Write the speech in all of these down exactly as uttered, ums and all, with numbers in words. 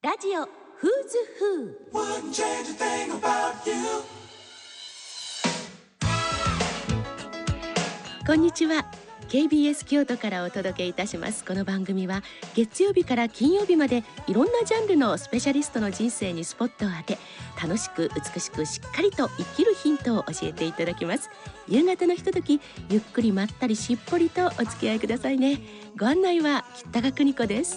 ラジオフーズフー。こんにちは。 ケービーエス 京都からお届けいたします。この番組は月曜日から金曜日までいろんなジャンルのスペシャリストの人生にスポットを当て、楽しく美しくしっかりと生きるヒントを教えていただきます。夕方のひととき、ゆっくりまったりしっぽりとお付き合いくださいね。ご案内は北川邦子です。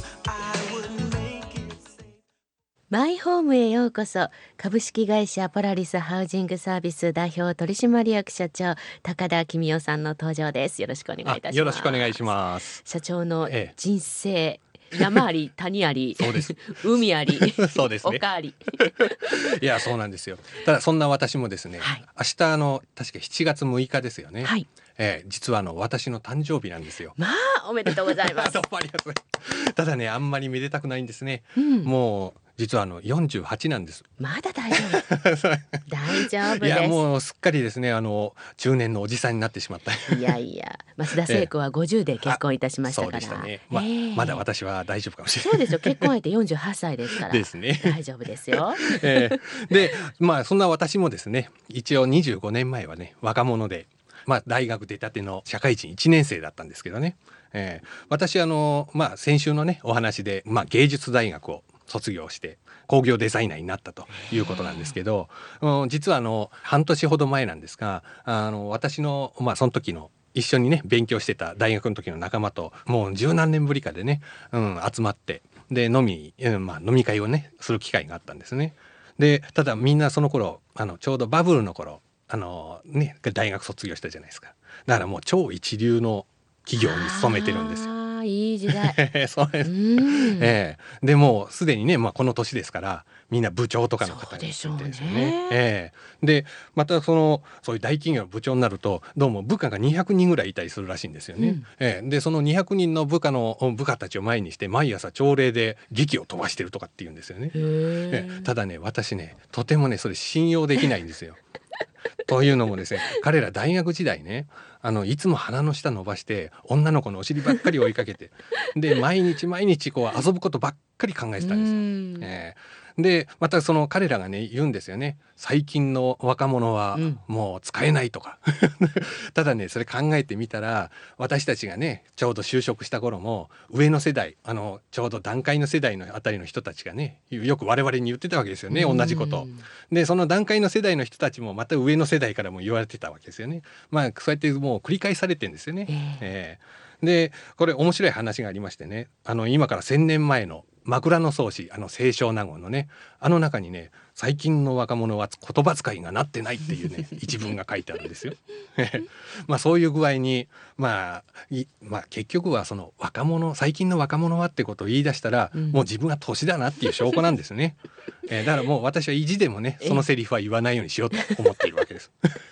マイホームへようこそ。株式会社ポラリスハウジングサービス代表取締役社長高田公夫さんの登場です。よろしくお願いいたします。 よろしくお願いします。 社長の人生、ええ、山あり谷ありそうです海ありそうですね、 丘ありいやそうなんですよ。ただそんな私もですね、はい、明日の確かしちがつむいかですよね、はい、えー、実はあの私の誕生日なんですよ。 まあおめでとうございますどうもありがとうございます。ただね、あんまりめでたくないんですね、うん、もう実はあのよんじゅうはちなんです。 まだ大丈夫大丈夫です。 いやもうすっかりですね、あの中年のおじさんになってしまった。 いやいや、増田聖子はごじゅうで結婚いたしましたから、 そうでしたね、ま、えー、まだ私は大丈夫かもしれない。 そうですよ、結婚相手よんじゅうはっさいですからですね、 大丈夫ですよ、 えー、でまあそんな私もですね、一応にじゅうごねんまえはね若者で、まあ、大学出たての社会人いちねん生だったんですけどね、えー、私あの、まあ、先週のねお話で、まあ、芸術大学を卒業して工業デザイナーになったということなんですけど、うん、実はあの半年ほど前なんですが、あの私の、まあ、その時の一緒にね勉強してた大学の時の仲間ともう十何年ぶりかでね、うん、集まってで飲み、うんまあ、飲み会をねする機会があったんですね。でただみんなその頃あのちょうどバブルの頃あの、ね、大学卒業したじゃないですか。だからもう超一流の企業に勤めてるんですよ。 いい時代そうです、えー、でもうすでにね、まあ、この年ですからみんな部長とかの方になってるんですよね。えー、でまたそのそういう大企業の部長になるとどうも部下がにひゃくにんぐらいいたりするらしいんですよね、うんえー、でそのにひゃくにんの部下の部下たちを前にして毎朝朝礼で劇を飛ばしてるとかっていうんですよね。えー、ただね私ねとてもねそれ信用できないんですよ。というのもですね、彼ら大学時代ね、あのいつも鼻の下伸ばして女の子のお尻ばっかり追いかけてで毎日毎日こう遊ぶことばっかり考えてたんですよ。えー、でまたその彼らがね言うんですよね。最近の若者はもう使えないとか、うん、ただねそれ考えてみたら私たちがねちょうど就職した頃も上の世代あのちょうど団塊の世代のあたりの人たちがねよく我々に言ってたわけですよね、同じこと。でその団塊の世代の人たちもまた上の世代からも言われてたわけですよね。まあそうやってもう繰り返されてるんですよね。えーえー、でこれ面白い話がありましてね、あの今からせんねんまえの枕草子、あの清少納言のねあの中にね最近の若者は言葉遣いがなってないっていうね一文が書いてあるんですよ。まあそういう具合に、まあ、まあ結局はその若者最近の若者はってことを言い出したら、うん、もう自分は年だなっていう証拠なんですね。えー、だからもう私は意地でもねそのセリフは言わないようにしようと思っているわけです。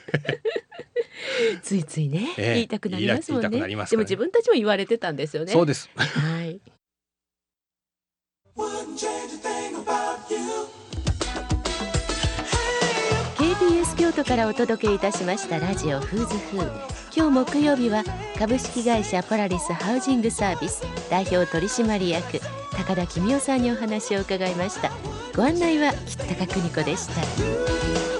ついついね、えー、言いたくなりますもんね。 でも自分たちも言われてたんですよね。 そうです。 はい。ケービーエス 京都からお届けいたしましたラジオフーズフー。今日木曜日は株式会社ポラリスハウジングサービス代表取締役高田公夫さんにお話を伺いました。ご案内は北川邦子でした。